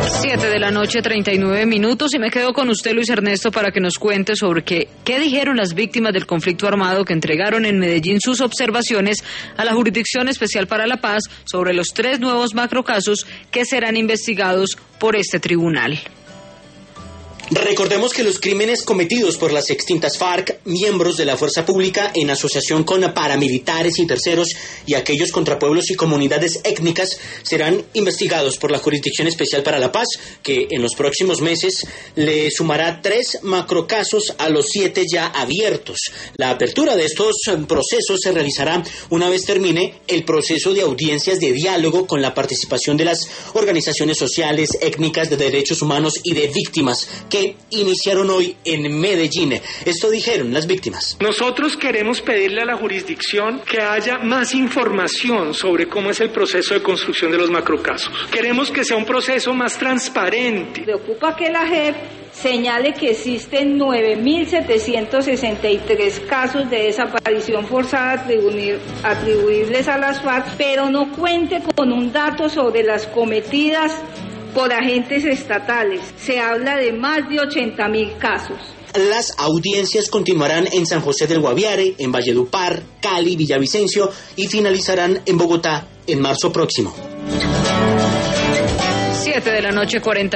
7:39 y me quedo con usted, Luis Ernesto, para que nos cuente sobre qué dijeron las víctimas del conflicto armado que entregaron en Medellín sus observaciones a la Jurisdicción Especial para la Paz sobre los 3 nuevos macrocasos que serán investigados por este tribunal. Recordemos que los crímenes cometidos por las extintas FARC, miembros de la fuerza pública en asociación con paramilitares y terceros y aquellos contra pueblos y comunidades étnicas serán investigados por la Jurisdicción Especial para la Paz, que en los próximos meses le sumará 3 macrocasos a los 7 ya abiertos. La apertura de estos procesos se realizará una vez termine el proceso de audiencias de diálogo con la participación de las organizaciones sociales, étnicas, de derechos humanos y de víctimas que iniciaron hoy en Medellín. Esto dijeron las víctimas. Nosotros queremos pedirle a la jurisdicción que haya más información sobre cómo es el proceso de construcción de los macrocasos. Queremos que sea un proceso más transparente. Preocupa que la JEP señale que existen 9.763 casos de desaparición forzada atribuibles a las FARC, pero no cuente con un dato sobre las cometidas por agentes estatales. Se habla de más de 80.000 casos. Las audiencias continuarán en San José del Guaviare, en Valledupar, Cali, Villavicencio y finalizarán en Bogotá en marzo próximo. 7:40